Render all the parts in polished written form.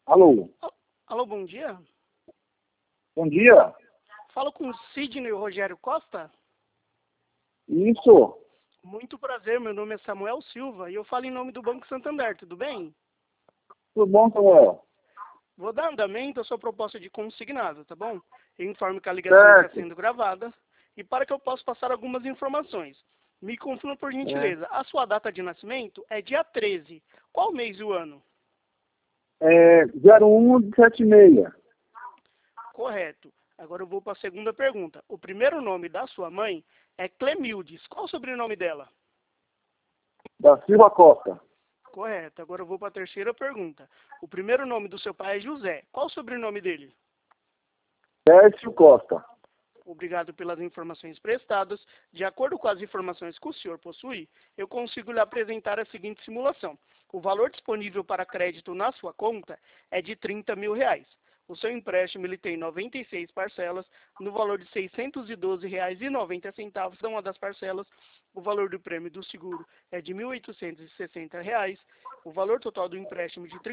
Alô, Alô, bom dia. bom dia. Falo com Sidney Rogério Costa. Isso, Muito prazer, meu nome é Samuel Silva e eu falo em nome do Banco Santander, tudo bem? tudo bom, Samuel? Vou dar andamento à sua proposta de consignado, tá bom? Eu informo que a ligação está Certo. sendo gravada e para que eu possa passar algumas informações. Me confirma por gentileza, a sua data de nascimento é dia 13. Qual mês e o ano? 0176. Correto. Agora eu vou para a segunda pergunta. O primeiro nome da sua mãe é Clemildes. Qual o sobrenome dela? Da Silva Costa. Correto. Agora eu vou para a terceira pergunta. O primeiro nome do seu pai é José. Qual o sobrenome dele? Tércio Costa. Obrigado pelas informações prestadas. De acordo com as informações que o senhor possui, eu consigo lhe apresentar a seguinte simulação. O valor disponível para crédito na sua conta é de R$ 30.000. O seu empréstimo ele tem 96 parcelas, no valor de R$ 612,90. Cada uma das parcelas, o valor do prêmio do seguro é de R$ 1.860. O valor total do empréstimo de R$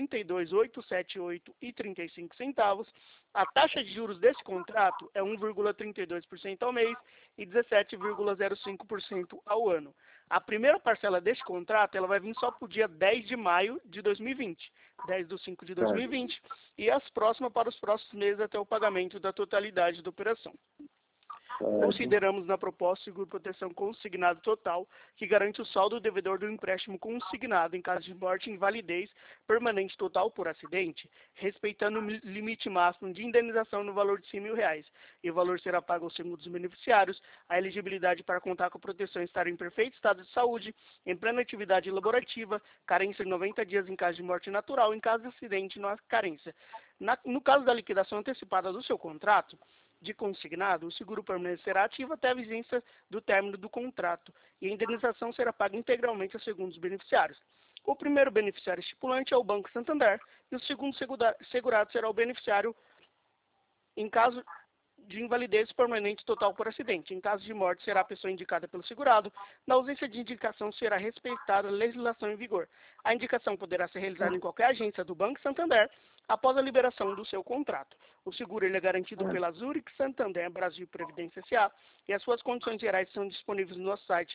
32.878,35. A taxa de juros desse contrato é 1,32% ao mês e 17,05% ao ano. A primeira parcela deste contrato ela vai vir só para o dia 10 de maio de 2020, 10/5 de Certo. 2020, e as próximas para os próximos meses até o pagamento da totalidade da operação. Consideramos na proposta seguro proteção consignado total, que garante o saldo devedor do empréstimo consignado em caso de morte e invalidez permanente total por acidente, respeitando o limite máximo de indenização no valor de R$ 100.000. E o valor será pago aos segundos beneficiários. A elegibilidade para contar com a proteção estar em perfeito estado de saúde, em plena atividade laborativa, carência de 90 dias em caso de morte natural, em caso de acidente, não há carência. No caso da liquidação antecipada do seu contrato, de consignado, o seguro permanecerá ativo até a vigência do término do contrato e a indenização será paga integralmente aos segundos beneficiários. O primeiro beneficiário estipulante é o Banco Santander e o segundo segurado será o beneficiário em caso de invalidez permanente total por acidente. Em caso de morte, será a pessoa indicada pelo segurado. Na ausência de indicação, será respeitada a legislação em vigor. A indicação poderá ser realizada em qualquer agência do Banco Santander após a liberação do seu contrato. O seguro ele é garantido pela Zurich Santander Brasil Previdência S.A. e as suas condições gerais são disponíveis no nosso site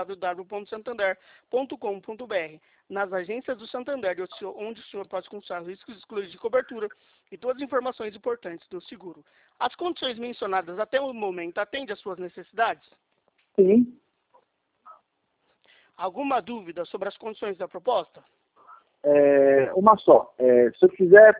www.santander.com.br. Nas agências do Santander, onde o senhor pode consultar riscos excluídos de cobertura e todas as informações importantes do seguro. As condições mencionadas até o momento atendem às suas necessidades? Sim. Alguma dúvida sobre as condições da proposta? Uma só. Se eu quiser,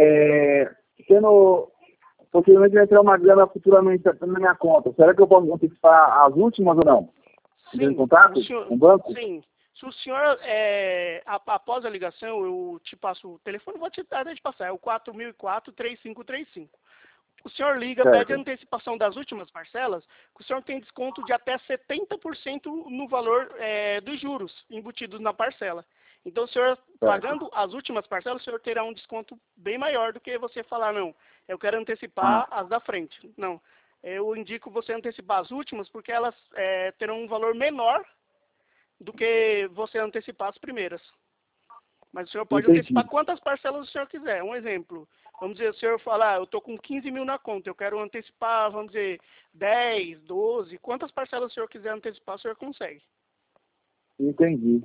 possivelmente vai entrar uma grana futuramente na minha conta, será que eu posso antecipar as últimas ou não? Entrar em contato com o banco? Sim. Se o senhor, após a ligação, eu te passo o telefone, vou te dar de passar, é o 4004-3535. O senhor liga, Certo. pede a antecipação das últimas parcelas, que o senhor tem desconto de até 70% no valor dos juros embutidos na parcela. Então, o senhor, pagando as últimas parcelas, o senhor terá um desconto bem maior do que você falar, não, eu quero antecipar as da frente. Não, eu indico você antecipar as últimas, porque elas terão um valor menor do que você antecipar as primeiras. Mas o senhor pode antecipar quantas parcelas o senhor quiser. Um exemplo, vamos dizer, o senhor falar, eu estou com 15 mil na conta, eu quero antecipar, vamos dizer, 10, 12, quantas parcelas o senhor quiser antecipar, o senhor consegue. Entendi.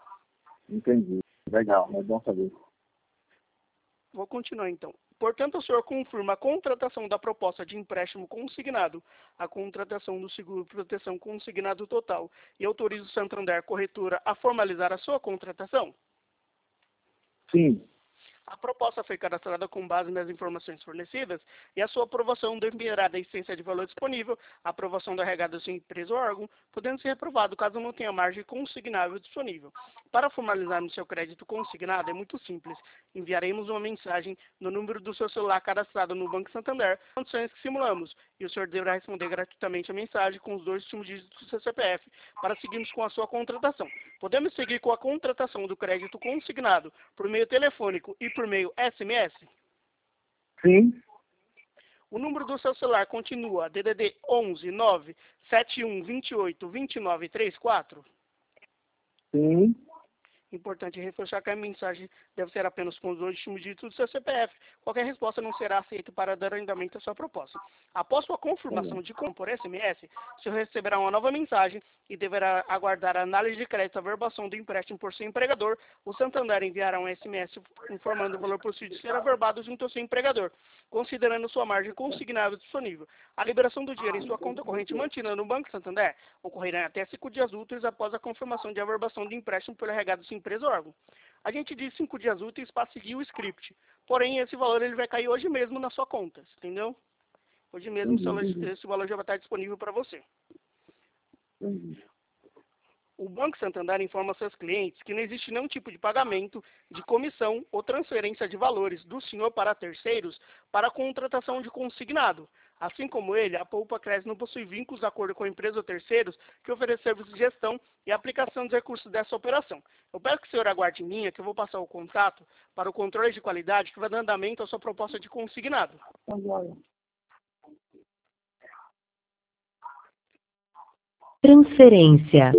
Legal, é bom saber. Vou continuar então. Portanto, o senhor confirma a contratação da proposta de empréstimo consignado, a contratação do seguro de proteção consignado total e autoriza o Santander Corretora a formalizar a sua contratação? Sim. A proposta foi cadastrada com base nas informações fornecidas e a sua aprovação dependerá da essência de valor disponível, a aprovação da regada da sua empresa ou órgão, podendo ser reprovado caso não tenha margem consignável disponível. Para formalizarmos seu crédito consignado é muito simples. Enviaremos uma mensagem no número do seu celular cadastrado no Banco Santander, condições que simulamos, e o senhor deverá responder gratuitamente a mensagem com os 2 últimos dígitos do seu CPF para seguirmos com a sua contratação. Podemos seguir com a contratação do crédito consignado por meio telefônico e por meio SMS? Sim. O número do seu celular continua DDD 11 9 71 28 29 34? Sim. Importante reforçar que a mensagem deve ser apenas com os dois últimos dígitos do seu CPF. Qualquer resposta não será aceita para dar andamento à sua proposta. Após sua confirmação de compra por SMS, o senhor receberá uma nova mensagem e deverá aguardar a análise de crédito à averbação do empréstimo por seu empregador. O Santander enviará um SMS informando o valor possível de ser averbado junto ao seu empregador, considerando sua margem consignável disponível. A liberação do dinheiro em sua conta corrente mantida no Banco Santander ocorrerá até 5 dias úteis após a confirmação de averbação do empréstimo pelo RH sua empresa ou órgão. A gente diz 5 dias úteis para seguir o script. Porém, esse valor ele vai cair hoje mesmo na sua conta, entendeu? Hoje mesmo esse valor já vai estar disponível para você. O Banco Santander informa seus clientes que não existe nenhum tipo de pagamento, de comissão ou transferência de valores do senhor para terceiros para a contratação de consignado. Assim como ele, a Poupa Cresce não possui vínculos de acordo com empresas ou terceiros que oferecem serviços de gestão e aplicação dos recursos dessa operação. Eu peço que o senhor aguarde em linha, que eu vou passar o contato para o controle de qualidade que vai dar andamento à sua proposta de consignado. Transferência.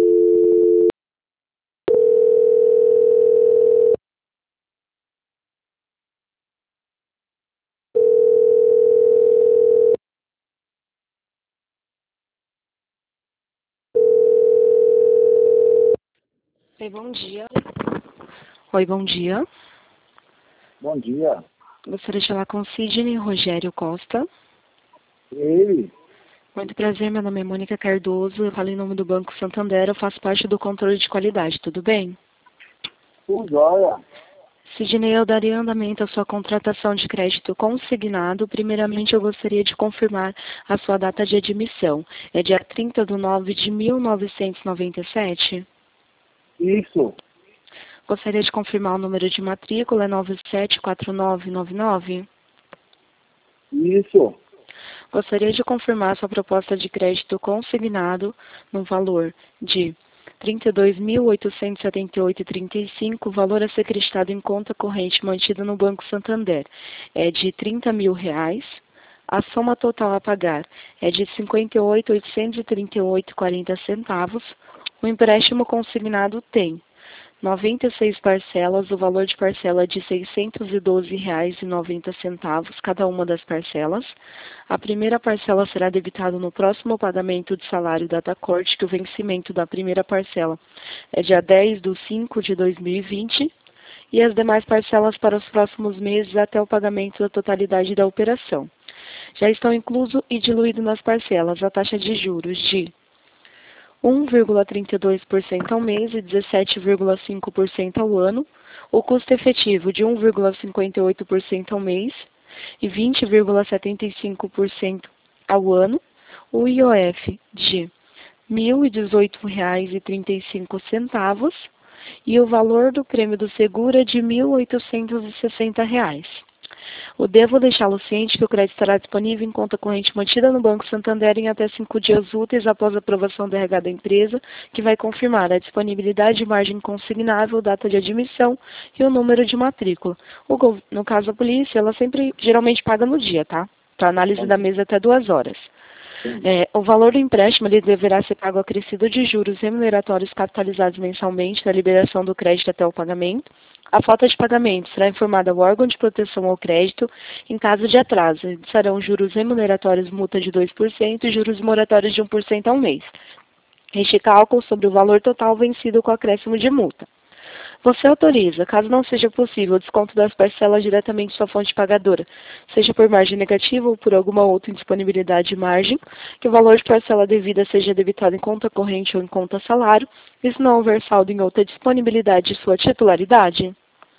Oi, bom dia. Oi, bom dia. Bom dia. Gostaria de falar com Sidney Rogério Costa. Ele? Muito prazer, meu nome é Mônica Cardoso, eu falo em nome do Banco Santander, eu faço parte do controle de qualidade, tudo bem? Por joia. Sidney, eu daria andamento à sua contratação de crédito consignado. Primeiramente, eu gostaria de confirmar a sua data de admissão. É dia 30/9/1997? Isso. Gostaria de confirmar o número de matrícula, é 974999? Isso. Gostaria de confirmar sua proposta de crédito consignado no valor de R$ 32.878,35, valor a ser creditado em conta corrente mantida no Banco Santander. É de R$ 30.000. A soma total a pagar é de R$ 58.838,40. O empréstimo consignado tem 96 parcelas, o valor de parcela é de R$ 612,90, cada uma das parcelas. A primeira parcela será debitada no próximo pagamento de salário data corte, que o vencimento da primeira parcela é dia 10/5/2020, e as demais parcelas para os próximos meses até o pagamento da totalidade da operação. Já estão incluso e diluído nas parcelas a taxa de juros de 1,32% ao mês e 17,5% ao ano, o custo efetivo de 1,58% ao mês e 20,75% ao ano, o IOF de R$ 1.018,35 e o valor do prêmio do seguro é de R$ 1.860. Eu devo deixá-lo ciente que o crédito estará disponível em conta corrente mantida no Banco Santander em até 5 dias úteis após a aprovação do RH da empresa, que vai confirmar a disponibilidade de margem consignável, data de admissão e o número de matrícula. No caso da polícia, ela geralmente paga no dia, tá? Para análise da mesa até 2 horas. O valor do empréstimo ele deverá ser pago acrescido de juros remuneratórios capitalizados mensalmente na liberação do crédito até o pagamento. A falta de pagamento será informada ao órgão de proteção ao crédito. Em caso de atraso, serão juros remuneratórios multa de 2% e juros moratórios de 1% ao mês. Este cálculo sobre o valor total vencido com acréscimo de multa. Você autoriza, caso não seja possível, o desconto das parcelas diretamente em sua fonte pagadora, seja por margem negativa ou por alguma outra indisponibilidade de margem, que o valor de parcela devida seja debitado em conta corrente ou em conta salário, e se não houver saldo em outra disponibilidade de sua titularidade?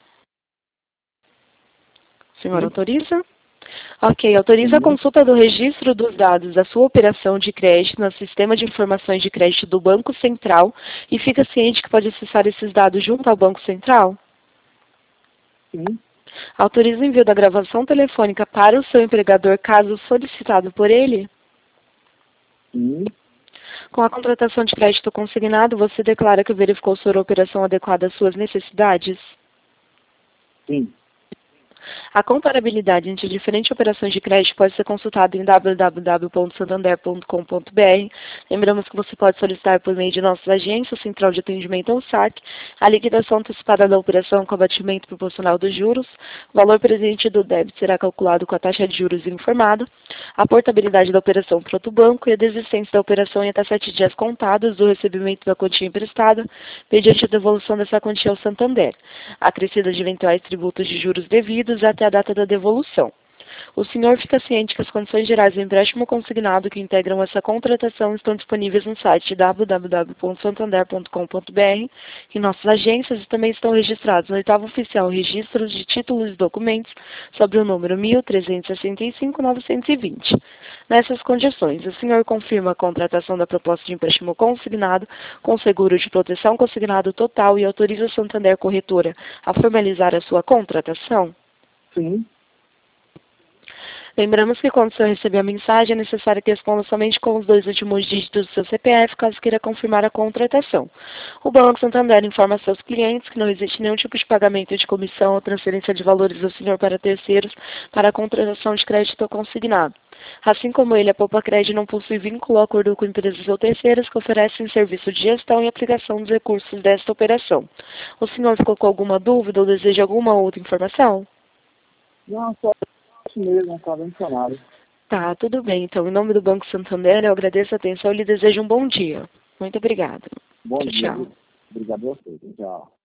O senhor autoriza? Ok, autoriza a consulta do registro dos dados da sua operação de crédito no sistema de informações de crédito do Banco Central e fica ciente que pode acessar esses dados junto ao Banco Central? Sim. Autoriza o envio da gravação telefônica para o seu empregador caso solicitado por ele? Sim. Com a contratação de crédito consignado, você declara que verificou sua operação adequada às suas necessidades? Sim. A comparabilidade entre diferentes operações de crédito pode ser consultada em www.santander.com.br. Lembramos que você pode solicitar por meio de nossas agências, Central de Atendimento ou SAC, a liquidação antecipada da operação com abatimento proporcional dos juros. O valor presente do débito será calculado com a taxa de juros informada, a portabilidade da operação para outro banco e a desistência da operação em até 7 dias contados do recebimento da quantia emprestada, mediante a devolução dessa quantia ao Santander, acrescida de eventuais tributos de juros devidos até a data da devolução. O senhor fica ciente que as condições gerais do empréstimo consignado que integram essa contratação estão disponíveis no site www.santander.com.br e nossas agências e também estão registrados no 8º Oficial Registro de Títulos e Documentos sobre o número 1365-920. Nessas condições, o senhor confirma a contratação da proposta de empréstimo consignado com seguro de proteção consignado total e autoriza a Santander Corretora a formalizar a sua contratação? Sim. Lembramos que quando o senhor receber a mensagem, é necessário que responda somente com os 2 últimos dígitos do seu CPF, caso queira confirmar a contratação. O Banco Santander informa a seus clientes que não existe nenhum tipo de pagamento de comissão ou transferência de valores do senhor para terceiros para a contratação de crédito consignado. Assim como ele, a Poupa Crédito não possui vínculo ou acordo com empresas ou terceiras que oferecem serviço de gestão e aplicação dos recursos desta operação. O senhor ficou com alguma dúvida ou deseja alguma outra informação? Não, só isso mesmo, está mencionado. Tá, tudo bem. Então, em nome do Banco Santander, eu agradeço a atenção e lhe desejo um bom dia. Muito obrigada. Bom dia. Tchau. Obrigado a você. Tchau.